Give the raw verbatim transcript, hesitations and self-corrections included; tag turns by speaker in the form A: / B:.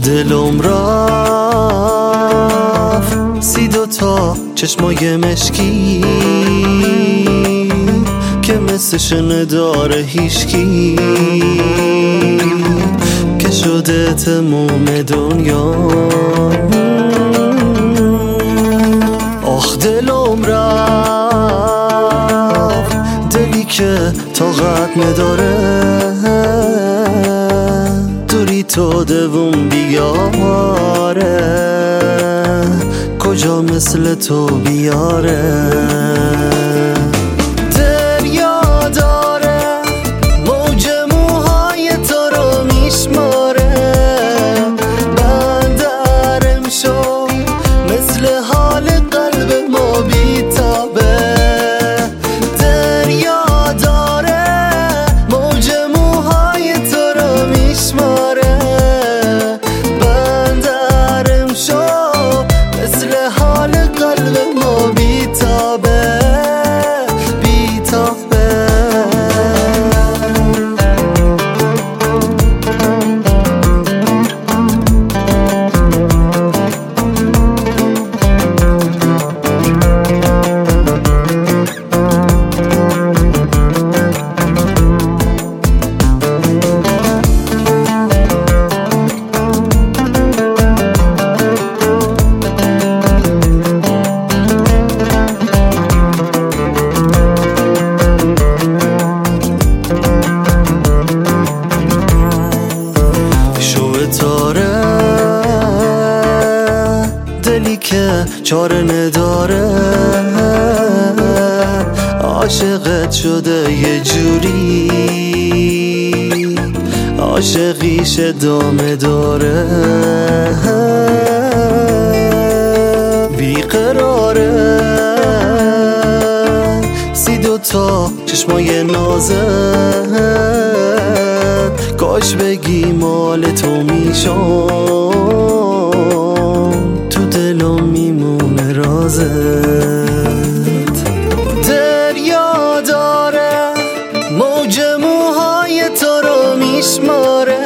A: دلم رفت سی دوتا چشمای مشکی که مثل شنه هیشکی که شده تموم دنیا. آخ دلم رفت دلی که طاقت نداره دوری تو دوم بیاره کجا مثل تو بیاره. دریا داره موج موهای تو رو میشماره بندرم شو مثل حال قلب ما بیتابه. دریا داره موج موهای تو رو میشماره بندرم شو مثل حال قلب ما بیتابه بیتابه. دلی که چاره نداره عاشقت شده یه جوری عاشقیش ادامه داره بیقراره سی دوتا چشمای نازت کاش بگی مال تو میشم تو دلم میمونه رازت. دریا داره موج موهای تو رو میشماره